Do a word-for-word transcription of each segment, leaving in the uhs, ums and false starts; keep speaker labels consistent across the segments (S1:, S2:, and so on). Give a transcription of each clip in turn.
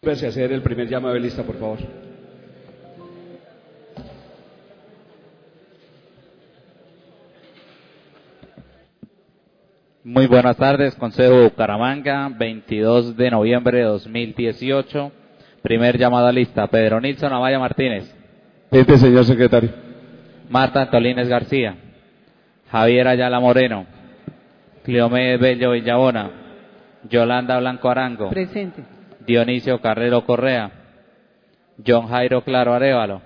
S1: Gracias a hacer el primer llamado de lista, por favor.
S2: Muy buenas tardes, Consejo de Bucaramanga, veintidós de noviembre de dos mil dieciocho. Primer llamado a lista, Pedro Nilson Amaya Martínez.
S1: Presente, señor secretario.
S2: Marta Antolínez García. Javier Ayala Moreno. Cleomedes Bello Villabona. Yolanda Blanco Arango.
S3: Presente.
S2: Dionisio Carrero Correa. John Jairo Claro Arévalo.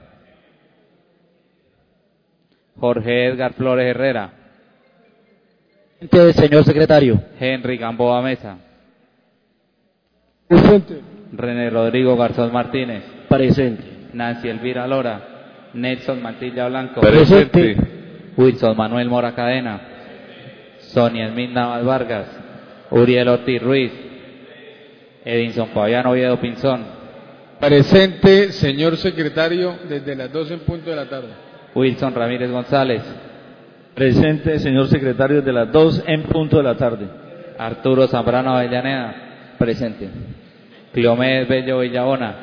S2: Jorge Edgar Flores Herrera.
S4: Presente, señor secretario.
S2: Henry Gamboa Mesa.
S4: Presente.
S2: René Rodrigo Garzón Martínez.
S4: Presente.
S2: Nancy Elvira Lora. Nelson Mantilla Blanco.
S4: Presente.
S2: Wilson Manuel Mora Cadena. Sonia Esminda Naval Vargas. Uriel Ortiz Ruiz. Edinson Fabián Oviedo Pinzón.
S5: Presente, señor secretario, desde las doce en punto de la tarde.
S2: Wilson Ramírez González.
S4: Presente, señor secretario, desde las dos en punto de la tarde.
S2: Arturo Zambrano Avellaneda.
S4: Presente.
S2: Cleomedes Bello Villabona.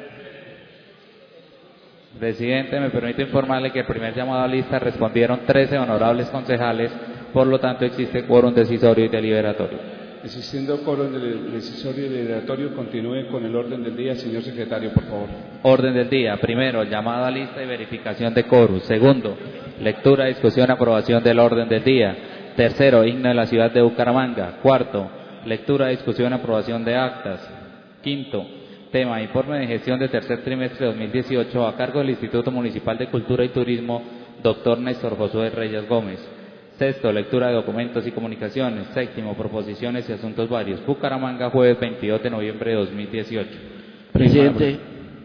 S2: Presidente, me permito informarle que el primer llamado a lista respondieron trece honorables concejales, por lo tanto existe quórum decisorio y deliberatorio.
S1: Existiendo quórum decisorio y deliberatorio, continúe con el orden del día, señor secretario, por favor.
S2: Orden del día. Primero, llamado a lista y verificación de quórum. Segundo, lectura, discusión, aprobación del orden del día. Tercero, himno de la ciudad de Bucaramanga. Cuarto, lectura, discusión, aprobación de actas. Quinto, tema, informe de gestión de tercer trimestre de dos mil dieciocho a cargo del Instituto Municipal de Cultura y Turismo, doctor Néstor Josué Reyes Gómez. Sexto, lectura de documentos y comunicaciones. Séptimo, proposiciones y asuntos varios. Bucaramanga, jueves veintidós de noviembre de dos mil dieciocho.
S4: Presidente.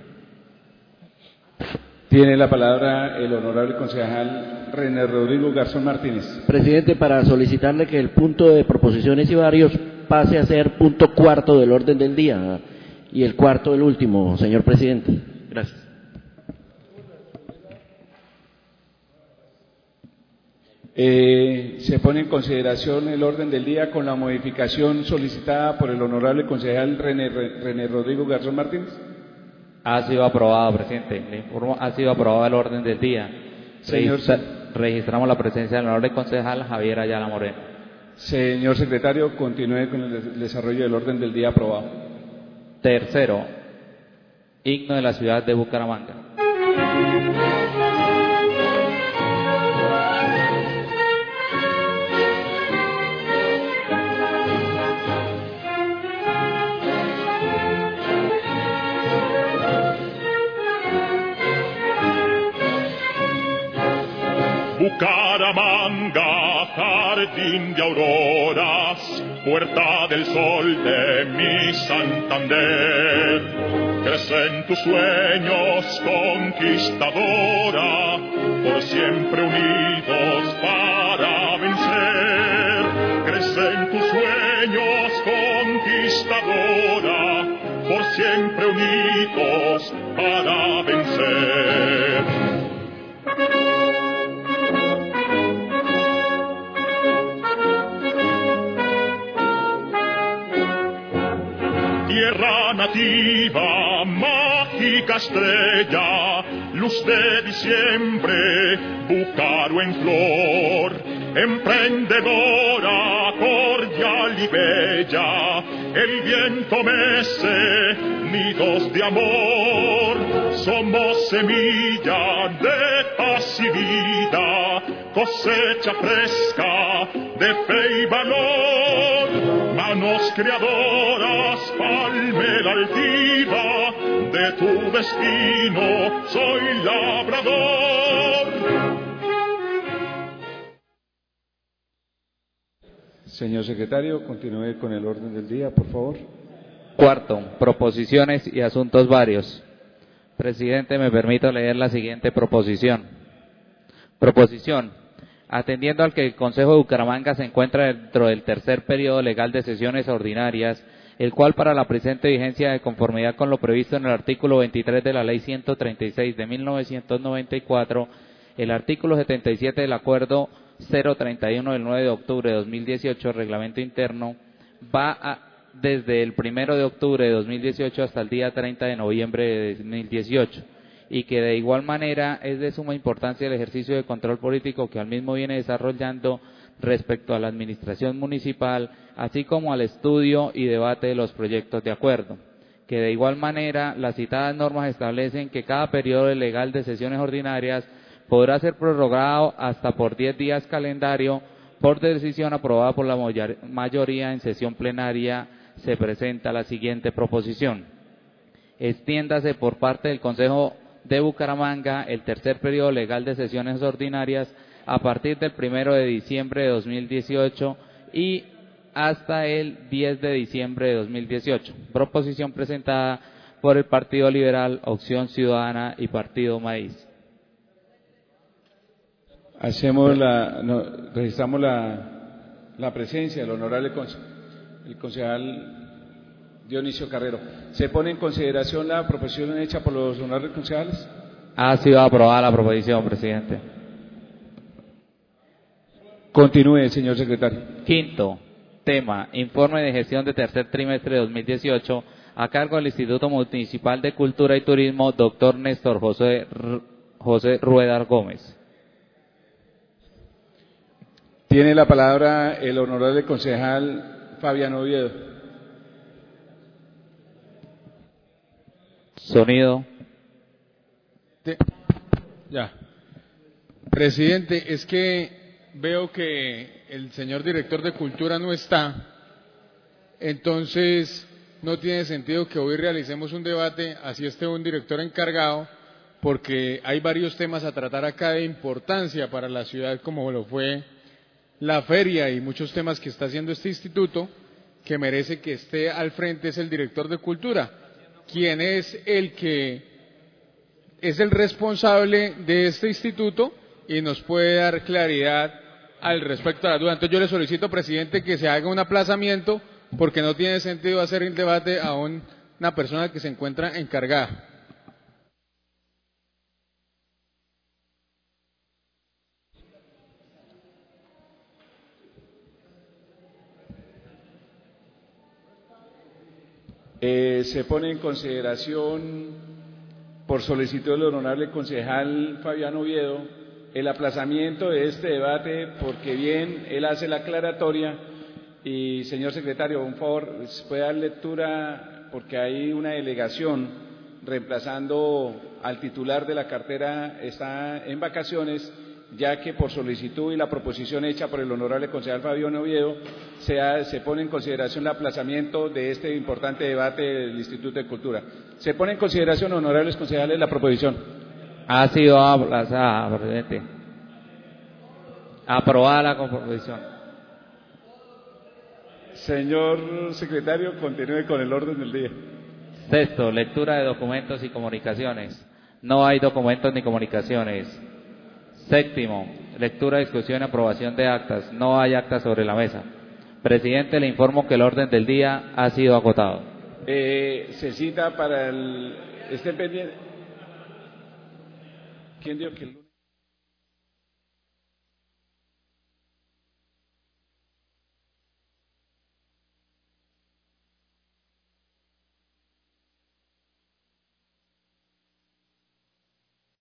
S1: Tiene la palabra el honorable concejal René Rodrigo Garzón Martínez.
S4: Presidente, para solicitarle que el punto de proposiciones y varios pase a ser punto cuarto del orden del día y el cuarto del último, señor presidente. Gracias.
S1: Eh, se pone en consideración el orden del día con la modificación solicitada por el honorable concejal René, René Rodrigo Garzón Martínez.
S2: Ha sido aprobado, presidente. Le informo, ha sido aprobado el orden del día.
S1: Señor,
S2: Registra, registramos la presencia del honorable concejal Javier Ayala Moreno.
S1: Señor secretario, continúe con el desarrollo del orden del día aprobado.
S2: Tercero, himno de la ciudad de Bucaramanga.
S6: Bucaramanga, jardín de auroras, puerta del sol de mi Santander. Crecen tus sueños, conquistadora, por siempre unidos para vencer. Crecen tus sueños, conquistadora, por siempre unidos para vencer. Tierra nativa, mágica estrella, luz de diciembre, Bucaro en flor, emprendedora, cordial y bella, el viento mece, nidos de amor, somos semilla de paz y vida, cosecha fresca de fe y valor, manos creadoras, palmera altiva, de tu destino soy labrador.
S1: Señor secretario, continúe con el orden del día, por favor.
S2: Cuarto, proposiciones y asuntos varios. Presidente, me permito leer la siguiente proposición. Proposición. Atendiendo al que el Consejo de Bucaramanga se encuentra dentro del tercer periodo legal de sesiones ordinarias, el cual para la presente vigencia de conformidad con lo previsto en el artículo veintitrés de la Ley ciento treinta y seis de mil novecientos noventa y cuatro, el artículo setenta y siete del Acuerdo cero treinta y uno del nueve de octubre de dos mil dieciocho, Reglamento Interno, va a desde el primero de octubre de dos mil dieciocho hasta el día treinta de noviembre de dos mil dieciocho, y que de igual manera es de suma importancia el ejercicio de control político que al mismo viene desarrollando respecto a la administración municipal, así como al estudio y debate de los proyectos de acuerdo, que de igual manera las citadas normas establecen que cada periodo legal de sesiones ordinarias podrá ser prorrogado hasta por diez días calendario por decisión aprobada por la mayoría en sesión plenaria. Se presenta la siguiente proposición: extiéndase por parte del Consejo de Bucaramanga el tercer periodo legal de sesiones ordinarias a partir del primero de diciembre de dos mil dieciocho y hasta el diez de diciembre de dos mil dieciocho. Proposición presentada por el Partido Liberal, Opción Ciudadana y Partido Maíz.
S1: Hacemos la, no, registramos la, la presencia del honorable conce, el concejal Dionisio Carrero. ¿Se pone en consideración la proposición hecha por los honorables concejales?
S2: Ha sido aprobada la proposición, presidente.
S1: Continúe, señor secretario.
S2: Quinto tema: informe de gestión de tercer trimestre de dos mil dieciocho a cargo del Instituto Municipal de Cultura y Turismo, doctor Néstor José, José Rueda Gómez.
S1: Tiene la palabra el honorable concejal Fabián Oviedo.
S2: Sonido.
S5: Ya. Presidente, es que veo que el señor director de Cultura no está, entonces no tiene sentido que hoy realicemos un debate, así esté un director encargado, porque hay varios temas a tratar acá de importancia para la ciudad, como lo fue la feria y muchos temas que está haciendo este instituto, que merece que esté al frente es el director de Cultura, quien es el que es el responsable de este instituto y nos puede dar claridad al respecto a la duda. Entonces yo le solicito, presidente, que se haga un aplazamiento, porque no tiene sentido hacer el debate a un, una persona que se encuentra encargada.
S1: Eh, se pone en consideración, por solicitud del honorable concejal Fabián Oviedo, el aplazamiento de este debate, porque bien él hace la aclaratoria. Y señor secretario, un favor, puede dar lectura, porque hay una delegación reemplazando al titular de la cartera, está en vacaciones, ya que por solicitud y la proposición hecha por el honorable concejal Fabián Oviedo, se, ha, se pone en consideración el aplazamiento de este importante debate del Instituto de Cultura. Se pone en consideración, honorables concejales, la proposición.
S2: Ha sido aplazada, presidente. Aprobada la proposición.
S1: Señor secretario, continúe con el orden del día.
S2: Sexto, lectura de documentos y comunicaciones. No hay documentos ni comunicaciones. Séptimo, lectura, discusión y aprobación de actas. No hay actas sobre la mesa. Presidente, le informo que el orden del día ha sido agotado.
S1: Eh, se cita para el... Esté pendiente. ¿Quién dijo que el lunes?